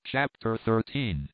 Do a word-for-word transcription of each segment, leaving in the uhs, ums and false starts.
Chapter thirteen.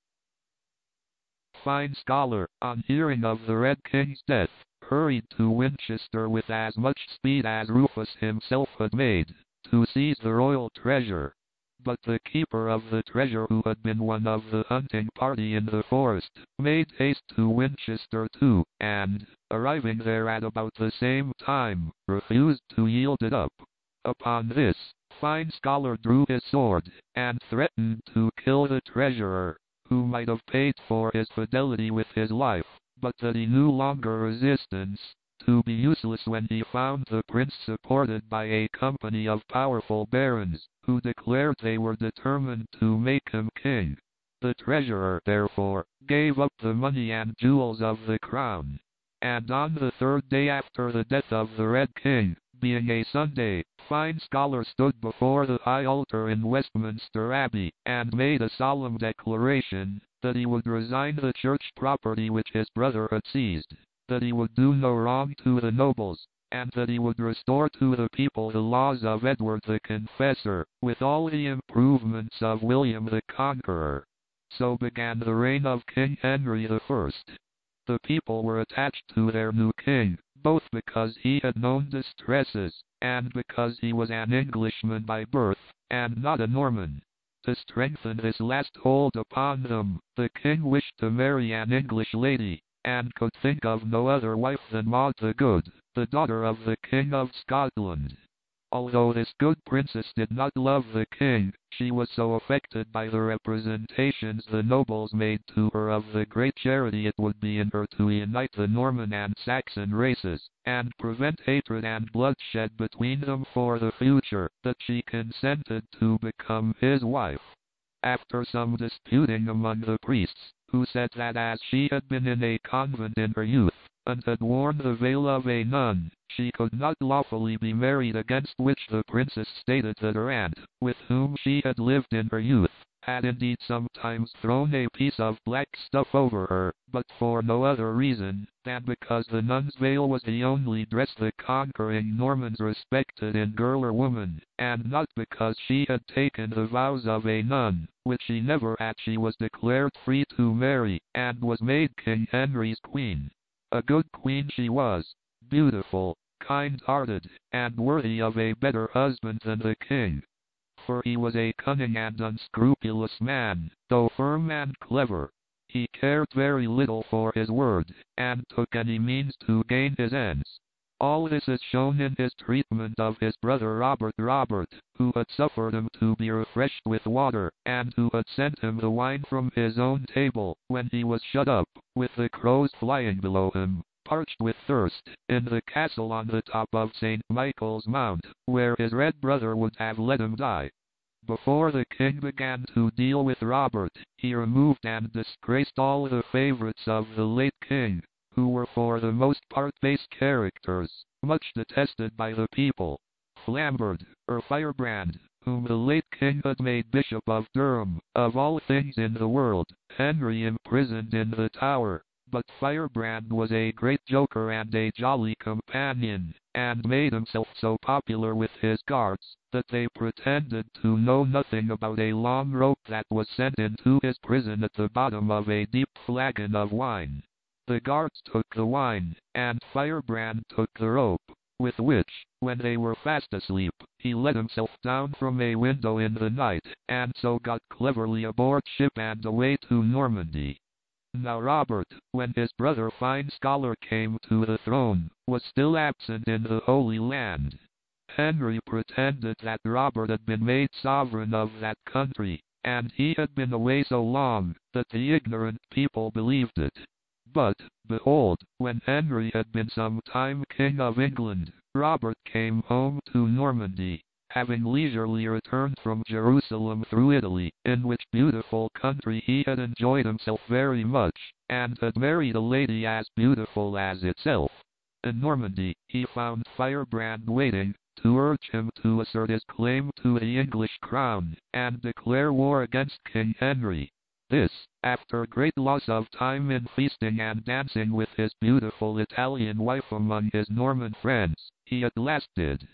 Fine Scholar, on hearing of the Red King's death, hurried to Winchester with as much speed as Rufus himself had made, to seize the royal treasure. But the keeper of the treasure, who had been one of the hunting party in the forest, made haste to Winchester too, and, arriving there at about the same time, refused to yield it up. Upon this, Fine Scholar drew his sword, and threatened to kill the treasurer, who might have paid for his fidelity with his life, but that he knew longer resistance to be useless when he found the prince supported by a company of powerful barons, who declared they were determined to make him king. The treasurer, therefore, gave up the money and jewels of the crown. And on the third day after the death of the Red King, being a Sunday, Fine Scholar stood before the high altar in Westminster Abbey, and made a solemn declaration that he would resign the church property which his brother had seized, that he would do no wrong to the nobles, and that he would restore to the people the laws of Edward the Confessor, with all the improvements of William the Conqueror. So began the reign of King Henry the First. The people were attached to their new king, both because he had known distresses, and because he was an Englishman by birth, and not a Norman. To strengthen this last hold upon them, the king wished to marry an English lady, and could think of no other wife than Maud the Good, the daughter of the King of Scotland. Although this good princess did not love the king, she was so affected by the representations the nobles made to her of the great charity it would be in her to unite the Norman and Saxon races, and prevent hatred and bloodshed between them for the future, that she consented to become his wife. After some disputing among the priests, who said that as she had been in a convent in her youth, and had worn the veil of a nun, she could not lawfully be married, against which the princess stated that her aunt, with whom she had lived in her youth, had indeed sometimes thrown a piece of black stuff over her, but for no other reason than because the nun's veil was the only dress the conquering Normans respected in girl or woman, and not because she had taken the vows of a nun, which she never had. She was declared free to marry, and was made King Henry's queen. A good queen she was, beautiful, kind-hearted, and worthy of a better husband than the king. For he was a cunning and unscrupulous man, though firm and clever. He cared very little for his word, and took any means to gain his ends. All this is shown in his treatment of his brother Robert Robert, who had suffered him to be refreshed with water, and who had sent him the wine from his own table, when he was shut up, with the crows flying below him, parched with thirst, in the castle on the top of Saint Michael's Mount, where his red brother would have let him die. Before the king began to deal with Robert, he removed and disgraced all the favorites of the late king, who were for the most part base characters, much detested by the people. Flambard, or Firebrand, whom the late king had made Bishop of Durham, of all things in the world, Henry imprisoned in the Tower. But Firebrand was a great joker and a jolly companion, and made himself so popular with his guards, that they pretended to know nothing about a long rope that was sent into his prison at the bottom of a deep flagon of wine. The guards took the wine, and Firebrand took the rope, with which, when they were fast asleep, he let himself down from a window in the night, and so got cleverly aboard ship and away to Normandy. Now Robert, when his brother Fine Scholar came to the throne, was still absent in the Holy Land. Henry pretended that Robert had been made sovereign of that country, and he had been away so long, that the ignorant people believed it. But, behold, when Henry had been some time King of England, Robert came home to Normandy, having leisurely returned from Jerusalem through Italy, in which beautiful country he had enjoyed himself very much, and had married a lady as beautiful as itself. In Normandy, he found Firebrand waiting, to urge him to assert his claim to the English crown, and declare war against King Henry. This, after great loss of time in feasting and dancing with his beautiful Italian wife among his Norman friends, he at last did.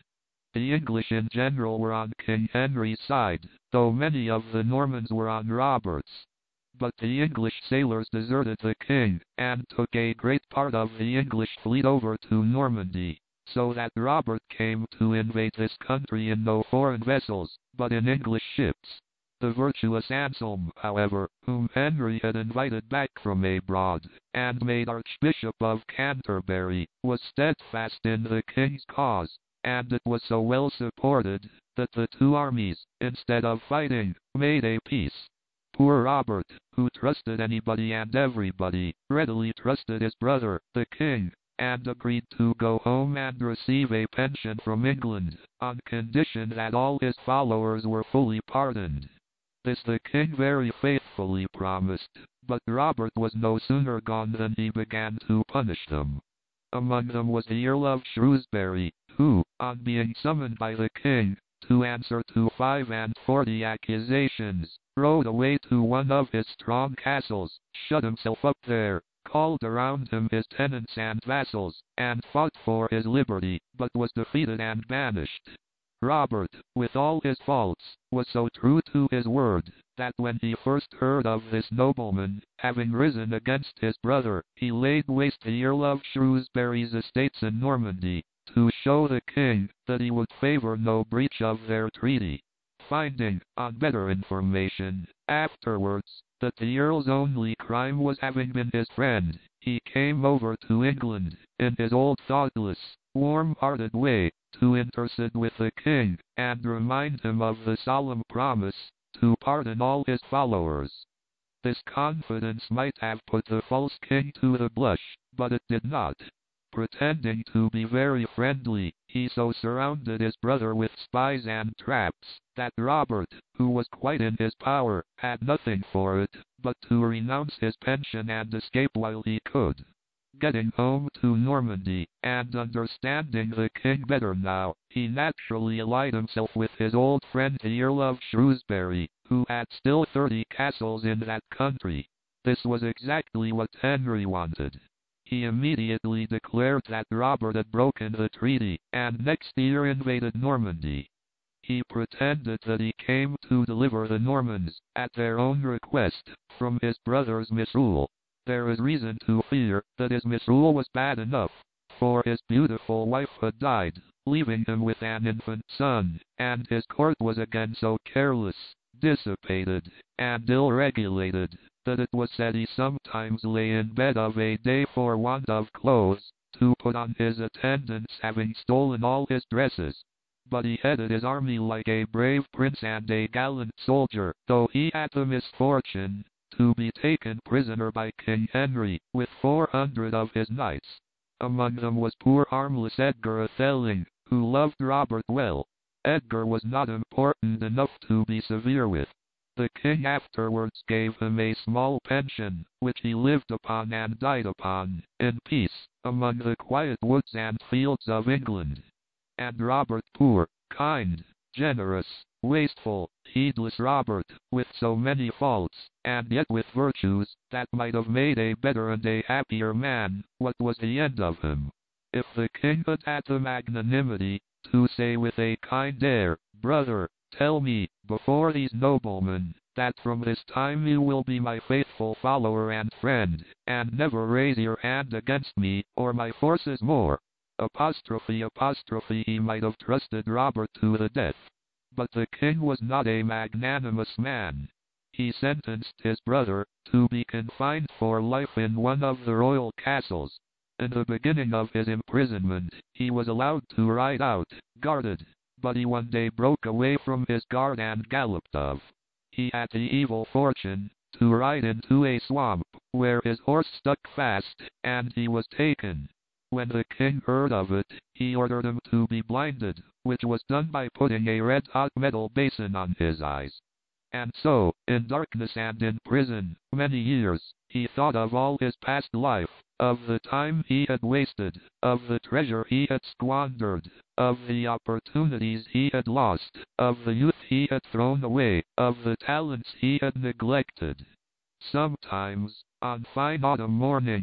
The English in general were on King Henry's side, though many of the Normans were on Robert's. But the English sailors deserted the king, and took a great part of the English fleet over to Normandy, so that Robert came to invade this country in no foreign vessels, but in English ships. The virtuous Anselm, however, whom Henry had invited back from abroad, and made Archbishop of Canterbury, was steadfast in the king's cause, and it was so well supported, that the two armies, instead of fighting, made a peace. Poor Robert, who trusted anybody and everybody, readily trusted his brother, the king, and agreed to go home and receive a pension from England, on condition that all his followers were fully pardoned. This the king very faithfully promised, but Robert was no sooner gone than he began to punish them. Among them was the Earl of Shrewsbury, who, on being summoned by the king, to answer to five and forty accusations, rode away to one of his strong castles, shut himself up there, called around him his tenants and vassals, and fought for his liberty, but was defeated and banished. Robert, with all his faults, was so true to his word, that when he first heard of this nobleman having risen against his brother, he laid waste the Earl of Shrewsbury's estates in Normandy, to show the king that he would favor no breach of their treaty. Finding, on better information, afterwards, that the Earl's only crime was having been his friend, he came over to England, in his old thoughtless, warm-hearted way, to intercede with the king, and remind him of the solemn promise, to pardon all his followers. This confidence might have put the false king to the blush, but it did not. Pretending to be very friendly, he so surrounded his brother with spies and traps, that Robert, who was quite in his power, had nothing for it, but to renounce his pension and escape while he could. Getting home to Normandy, and understanding the king better now, he naturally allied himself with his old friend the Earl of Shrewsbury, who had still thirty castles in that country. This was exactly what Henry wanted. He immediately declared that Robert had broken the treaty, and next year invaded Normandy. He pretended that he came to deliver the Normans, at their own request, from his brother's misrule. There is reason to fear that his misrule was bad enough, for his beautiful wife had died, leaving him with an infant son, and his court was again so careless, dissipated, and ill-regulated, that it was said he sometimes lay in bed of a day for want of clothes, to put on his attendants having stolen all his dresses. But he headed his army like a brave prince and a gallant soldier, though he had the misfortune to be taken prisoner by King Henry, with four hundred of his knights. Among them was poor harmless Edgar Atheling, who loved Robert well. Edgar was not important enough to be severe with. The king afterwards gave him a small pension, which he lived upon and died upon, in peace, among the quiet woods and fields of England. And Robert, poor, kind, generous, wasteful, heedless Robert, with so many faults, and yet with virtues, that might have made a better and a happier man, what was the end of him? If the king had had the magnanimity to say with a kind air, "Brother, tell me, before these noblemen, that from this time you will be my faithful follower and friend, and never raise your hand against me, or my forces more," apostrophe apostrophe he might have trusted Robert to the death. But the king was not a magnanimous man. He sentenced his brother to be confined for life in one of the royal castles. In the beginning of his imprisonment, he was allowed to ride out, guarded, but he one day broke away from his guard and galloped off. He had the evil fortune to ride into a swamp, where his horse stuck fast, and he was taken. When the king heard of it, he ordered him to be blinded, which was done by putting a red-hot metal basin on his eyes. And so, in darkness and in prison, many years, he thought of all his past life, of the time he had wasted, of the treasure he had squandered, of the opportunities he had lost, of the youth he had thrown away, of the talents he had neglected. Sometimes, on fine autumn mornings,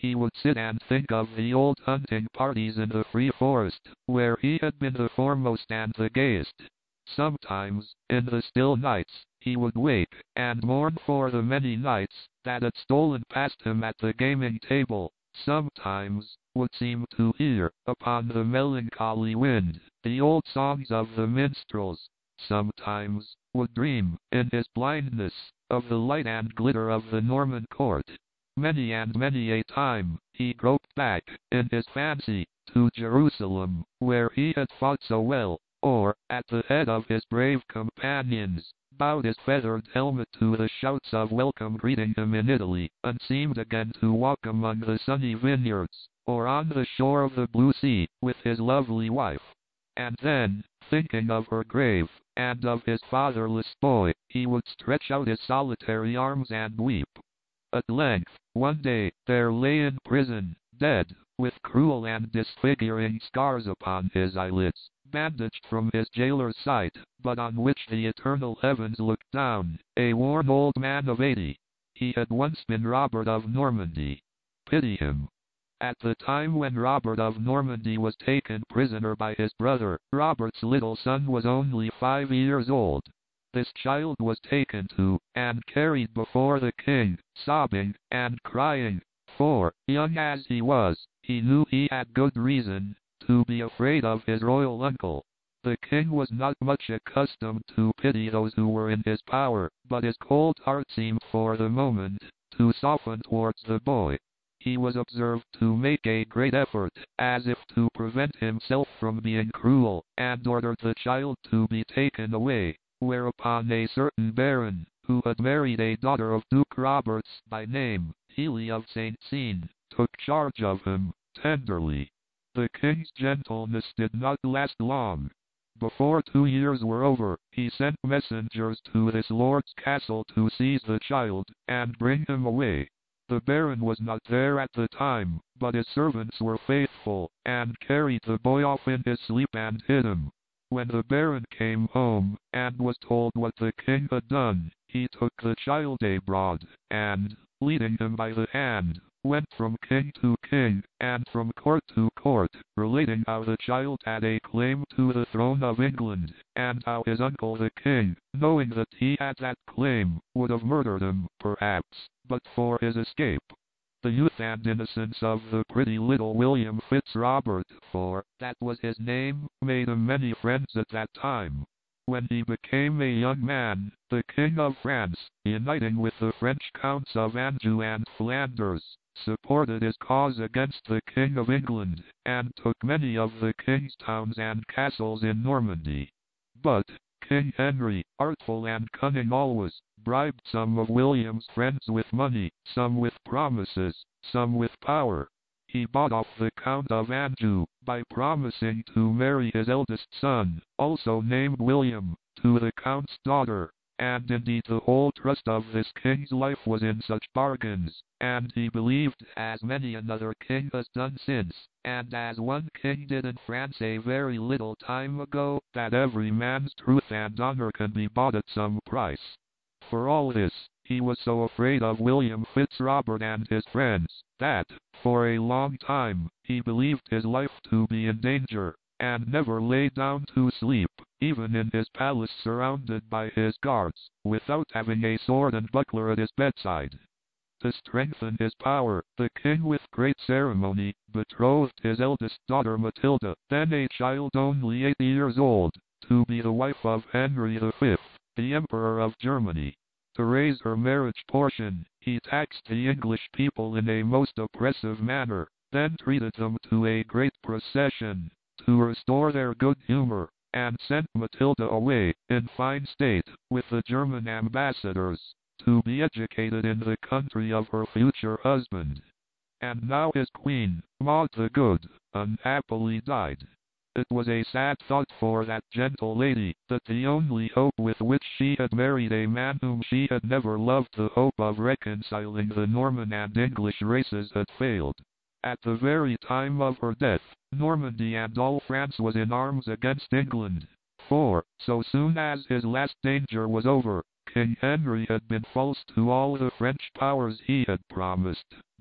he would sit and think of the old hunting parties in the free forest, where he had been the foremost and the gayest. Sometimes, in the still nights, he would wake, and mourn for the many nights that had stolen past him at the gaming table. Sometimes, would seem to hear, upon the melancholy wind, the old songs of the minstrels. Sometimes, would dream, in his blindness, of the light and glitter of the Norman court. Many and many a time, he groped back, in his fancy, to Jerusalem, where he had fought so well, or, at the head of his brave companions, bowed his feathered helmet to the shouts of welcome greeting him in Italy, and seemed again to walk among the sunny vineyards, or on the shore of the blue sea, with his lovely wife. And then, thinking of her grave, and of his fatherless boy, he would stretch out his solitary arms and weep. At length, one day, there lay in prison, dead, with cruel and disfiguring scars upon his eyelids, bandaged from his jailer's sight, but on which the eternal heavens looked down, a worn old man of eighty. He had once been Robert of Normandy. Pity him. At the time when Robert of Normandy was taken prisoner by his brother, Robert's little son was only five years old. This child was taken to, and carried before the king, sobbing, and crying, for, young as he was, he knew he had good reason to be afraid of his royal uncle. The king was not much accustomed to pity those who were in his power, but his cold heart seemed for the moment to soften towards the boy. He was observed to make a great effort, as if to prevent himself from being cruel, and ordered the child to be taken away, whereupon a certain baron, who had married a daughter of Duke Roberts by name, Healy of Saint Seine, took charge of him, tenderly. The king's gentleness did not last long. Before two years were over, he sent messengers to his lord's castle to seize the child, and bring him away. The baron was not there at the time, but his servants were faithful, and carried the boy off in his sleep and hid him. When the baron came home, and was told what the king had done, he took the child abroad, and, leading him by the hand, went from king to king, and from court to court, relating how the child had a claim to the throne of England, and how his uncle the king, knowing that he had that claim, would have murdered him, perhaps, but for his escape. The youth and innocence of the pretty little William Fitz-Robert, for that was his name, made him many friends at that time. When he became a young man, the King of France, uniting with the French Counts of Anjou and Flanders, supported his cause against the King of England, and took many of the king's towns and castles in Normandy. But King Henry, artful and cunning always, bribed some of William's friends with money, some with promises, some with power. He bought off the Count of Anjou, by promising to marry his eldest son, also named William, to the Count's daughter, and indeed the whole trust of this king's life was in such bargains, and he believed, as many another king has done since, and as one king did in France a very little time ago, that every man's truth and honor can be bought at some price. For all this, he was so afraid of William Fitz-Robert and his friends, that, for a long time, he believed his life to be in danger, and never lay down to sleep, even in his palace surrounded by his guards, without having a sword and buckler at his bedside. To strengthen his power, the king with great ceremony betrothed his eldest daughter Matilda, then a child only eight years old, to be the wife of Henry the Fifth, the Emperor of Germany. To raise her marriage portion, he taxed the English people in a most oppressive manner, then treated them to a great procession, to restore their good humor, and sent Matilda away, in fine state, with the German ambassadors, to be educated in the country of her future husband. And now his queen, Maud the Good, unhappily died. It was a sad thought for that gentle lady, that the only hope with which she had married a man whom she had never loved, the hope of reconciling the Norman and English races, had failed. At the very time of her death, Normandy and all France was in arms against England, for, so soon as his last danger was over, King Henry had been false to all the French powers he had promised,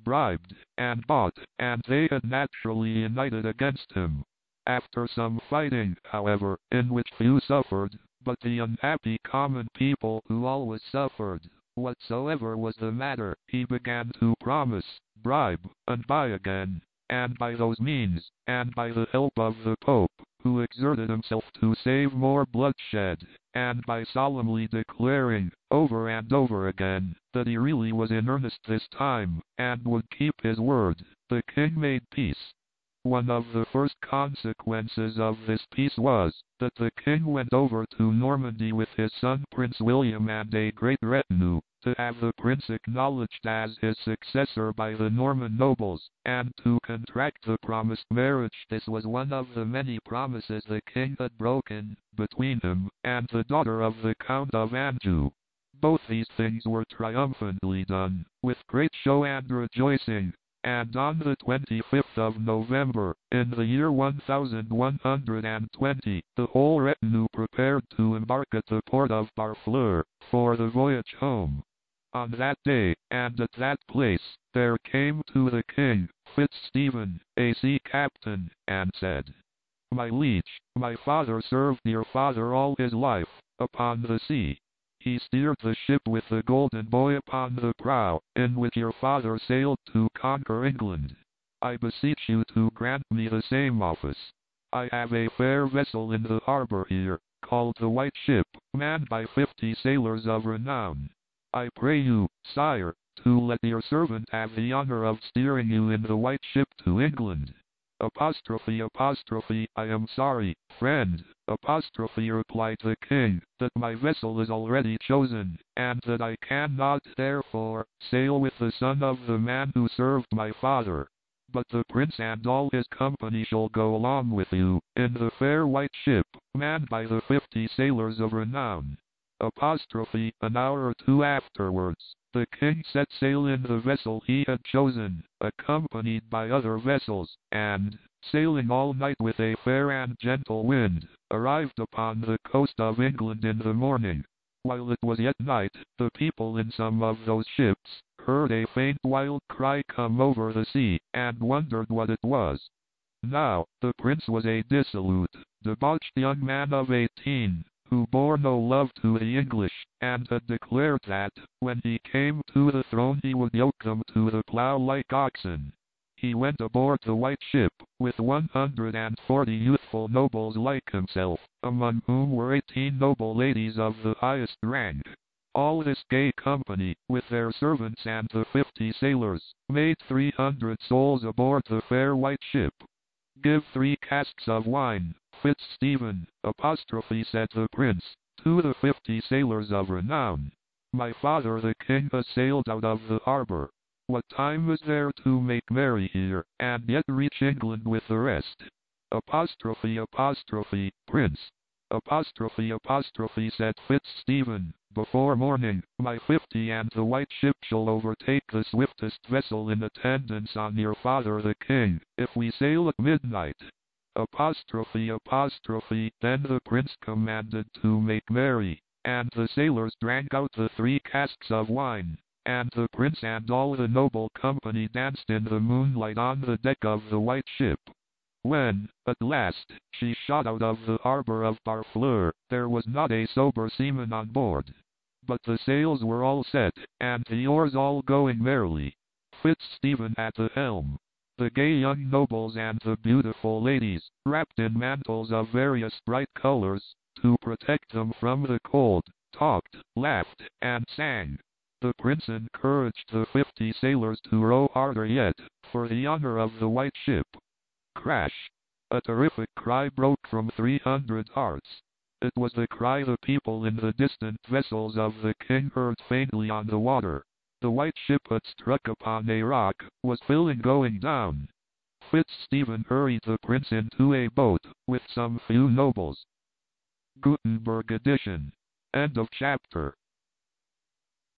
bribed, and bought, and they had naturally united against him. After some fighting, however, in which few suffered, but the unhappy common people who always suffered, whatsoever was the matter, he began to promise, bribe, and buy again, and by those means, and by the help of the Pope, who exerted himself to save more bloodshed, and by solemnly declaring, over and over again, that he really was in earnest this time, and would keep his word, the king made peace. One of the first consequences of this peace was, that the king went over to Normandy with his son Prince William and a great retinue, to have the prince acknowledged as his successor by the Norman nobles, and to contract the promised marriage. This was one of the many promises the king had broken, between him and the daughter of the Count of Anjou. Both these things were triumphantly done, with great show and rejoicing, and on the twenty-fifth of November, in the year one thousand one hundred twenty, the whole retinue prepared to embark at the port of Barfleur, for the voyage home. On that day, and at that place, there came to the king, Fitzstephen, a sea captain, and said, "My liege, my father served your father all his life, upon the sea. He steered the ship with the Golden Boy upon the prow, in which your father sailed to conquer England. I beseech you to grant me the same office. I have a fair vessel in the harbor here, called the White Ship, manned by fifty sailors of renown. I pray you, sire, to let your servant have the honor of steering you in the White Ship to England." Apostrophe apostrophe I am sorry, friend, apostrophe replied the king, that my vessel is already chosen, and that I cannot therefore sail with the son of the man who served my father. But the prince and all his company shall go along with you, in the fair White Ship, manned by the fifty sailors of renown. Apostrophe an hour or two afterwards, the king set sail in the vessel he had chosen, accompanied by other vessels, and, sailing all night with a fair and gentle wind, arrived upon the coast of England in the morning. While it was yet night, the people in some of those ships heard a faint wild cry come over the sea, and wondered what it was. Now, the prince was a dissolute, debauched young man of eighteen, who bore no love to the English, and had declared that, when he came to the throne he would yoke them to the plough like oxen. He went aboard the White Ship, with one hundred and forty youthful nobles like himself, among whom were eighteen noble ladies of the highest rank. All this gay company, with their servants and the fifty sailors, made three hundred souls aboard the fair White Ship. "Give three casks of wine, Fitzstephen," apostrophe said the prince, to the fifty sailors of renown. "My father the king has sailed out of the harbor. What time is there to make merry here, and yet reach England with the rest?" Apostrophe apostrophe Prince. Apostrophe apostrophe said Fitzstephen, "Before morning, my fifty and the White Ship shall overtake the swiftest vessel in attendance on your father the king, if we sail at midnight." Apostrophe apostrophe Then the prince commanded to make merry, and the sailors drank out the three casks of wine, and the prince and all the noble company danced in the moonlight on the deck of the White Ship. When, at last, she shot out of the harbor of Barfleur, there was not a sober seaman on board. But the sails were all set, and the oars all going merrily. Fitzstephen at the helm. The gay young nobles and the beautiful ladies, wrapped in mantles of various bright colors, to protect them from the cold, talked, laughed, and sang. The prince encouraged the fifty sailors to row harder yet, for the honor of the White Ship. Crash! A terrific cry broke from three hundred hearts. It was the cry the people in the distant vessels of the king heard faintly on the water. The White Ship had struck upon a rock, was filling going down. Fitzstephen hurried the prince into a boat, with some few nobles. Gutenberg edition. End of chapter.